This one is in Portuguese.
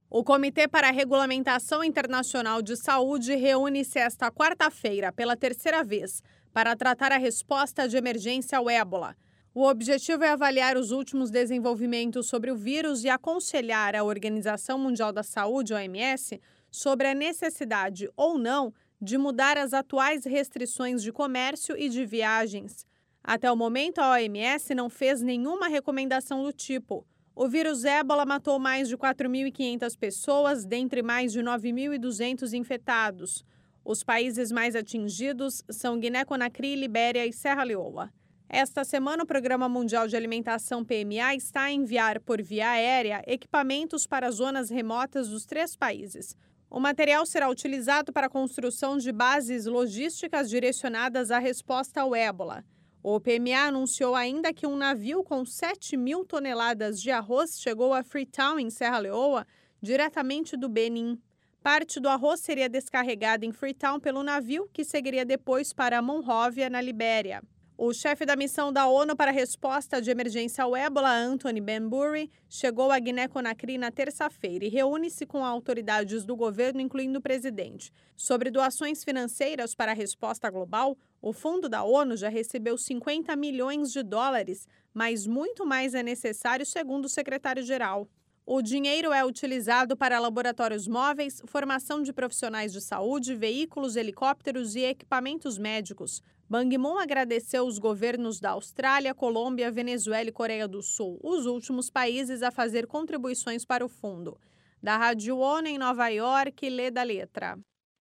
O Comitê para a Regulamentação Internacional de Saúde reúne-se esta quarta-feira, pela terceira vez, para tratar a resposta de emergência ao Ébola. O objetivo é avaliar os últimos desenvolvimentos sobre o vírus e aconselhar a Organização Mundial da Saúde, OMS, sobre a necessidade ou não de mudar as atuais restrições de comércio e de viagens. Até o momento, a OMS não fez nenhuma recomendação do tipo. O vírus Ébola matou mais de 4.500 pessoas, dentre mais de 9.200 infectados. Os países mais atingidos são Guiné-Conakry, Libéria e Serra Leoa. Esta semana, o Programa Mundial de Alimentação (PMA) está a enviar por via aérea equipamentos para zonas remotas dos 3 países. O material será utilizado para a construção de bases logísticas direcionadas à resposta ao Ébola. O PMA anunciou ainda que um navio com 7.000 toneladas de arroz chegou a Freetown, em Serra Leoa, diretamente do Benin. Parte do arroz seria descarregada em Freetown pelo navio, que seguiria depois para Monrovia, na Libéria. O chefe da missão da ONU para a resposta de emergência ao Ébola, Anthony Benbury, chegou a Guiné-Conakry na terça-feira e reúne-se com autoridades do governo, incluindo o presidente. Sobre doações financeiras para a resposta global, o fundo da ONU já recebeu 50 milhões de dólares, mas muito mais é necessário, segundo o secretário-geral. O dinheiro é utilizado para laboratórios móveis, formação de profissionais de saúde, veículos, helicópteros e equipamentos médicos. Ban Ki-moon agradeceu os governos da Austrália, Colômbia, Venezuela e Coreia do Sul, os últimos países a fazer contribuições para o fundo. Da Rádio ONU em Nova York, Lê da Letra.